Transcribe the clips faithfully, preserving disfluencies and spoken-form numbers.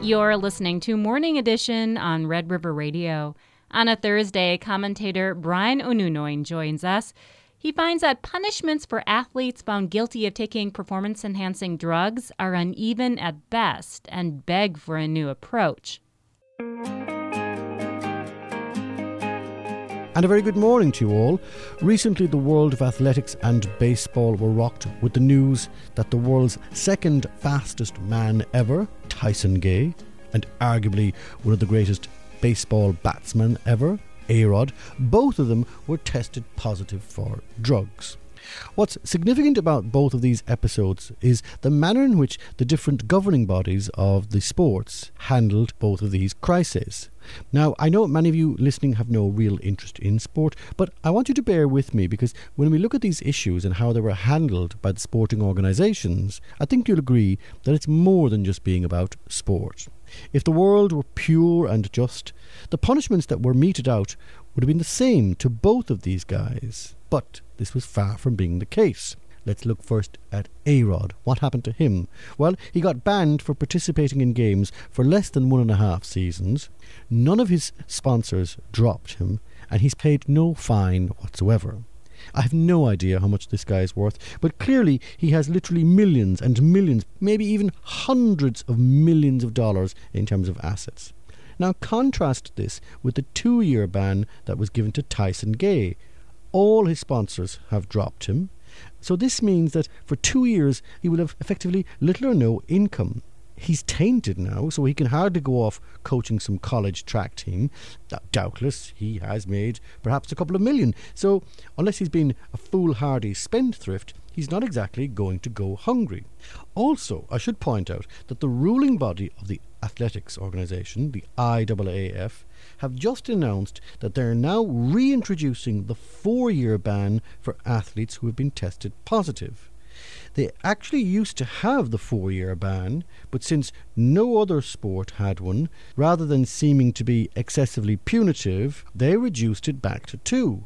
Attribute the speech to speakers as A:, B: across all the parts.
A: You're listening to Morning Edition on Red River Radio. On a Thursday, commentator Brian Onunoin joins us. He finds that punishments for athletes found guilty of taking performance-enhancing drugs are uneven at best and beg for a new approach.
B: And a very good morning to you all. Recently, the world of athletics and baseball were rocked with the news that the world's second fastest man ever, Tyson Gay, and arguably one of the greatest baseball batsmen ever, A-Rod, both of them were tested positive for drugs. What's significant about both of these episodes is the manner in which the different governing bodies of the sports handled both of these crises. Now, I know many of you listening have no real interest in sport, but I want you to bear with me because when we look at these issues and how they were handled by the sporting organisations, I think you'll agree that it's more than just being about sport. If the world were pure and just, the punishments that were meted out would have been the same to both of these guys. But this was far from being the case. Let's look first at A-Rod. What happened to him? Well, he got banned for participating in games for less than one and a half seasons. None of his sponsors dropped him, and he's paid no fine whatsoever. I have no idea how much this guy is worth, but clearly he has literally millions and millions, maybe even hundreds of millions of dollars in terms of assets. Now contrast this with the two-year ban that was given to Tyson Gay. All his sponsors have dropped him, so this means that for two years he will have effectively little or no income. He's tainted now, so he can hardly go off coaching some college track team. Doubtless he has made perhaps a couple of million, so unless he's been a foolhardy spendthrift, he's not exactly going to go hungry. Also, I should point out that the ruling body of the athletics organisation, the I A A F, have just announced that they're now reintroducing the four-year ban for athletes who have been tested positive. They actually used to have the four-year ban, but since no other sport had one, rather than seeming to be excessively punitive, they reduced it back to two.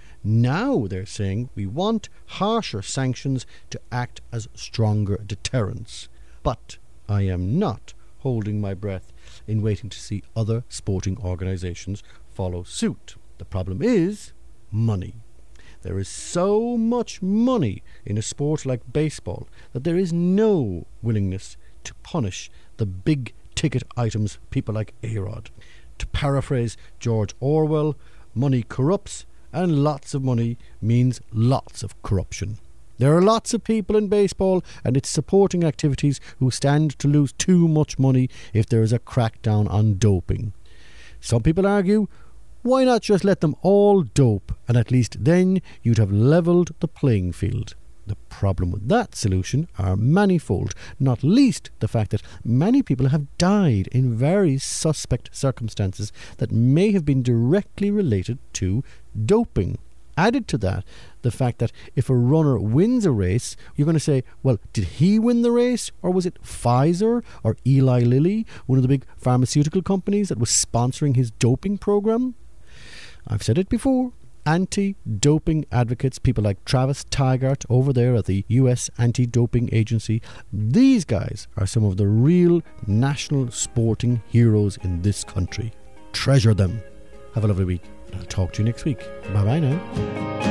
B: Now they're saying we want harsher sanctions to act as stronger deterrents. But I am not holding my breath in waiting to see other sporting organisations follow suit. The problem is money. There is so much money in a sport like baseball that there is no willingness to punish the big ticket items, people like A-Rod. To paraphrase George Orwell, money corrupts, and lots of money means lots of corruption. There are lots of people in baseball and its supporting activities who stand to lose too much money if there is a crackdown on doping. Some people argue, why not just let them all dope, and at least then you'd have levelled the playing field. The problem with that solution are manifold, not least the fact that many people have died in very suspect circumstances that may have been directly related to doping. Added to that, the fact that if a runner wins a race, you're going to say, well, did he win the race, or was it Pfizer or Eli Lilly, one of the big pharmaceutical companies that was sponsoring his doping program? I've said it before. Anti-doping advocates, people like Travis Tygart over there at the U S Anti-Doping Agency, these guys are some of the real national sporting heroes in this country. Treasure them. Have a lovely week. I'll talk to you next week. Bye-bye now.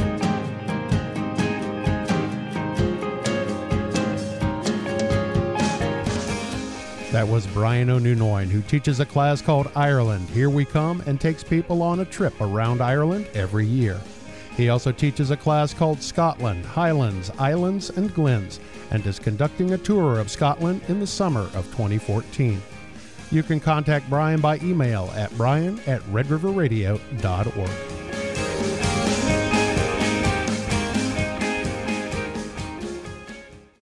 C: That was Brian Onunoin, who teaches a class called Ireland, Here We Come, and takes people on a trip around Ireland every year. He also teaches a class called Scotland, Highlands, Islands, and Glens, and is conducting a tour of Scotland in the summer of twenty fourteen. You can contact Brian by email at brian at red river radio dot org.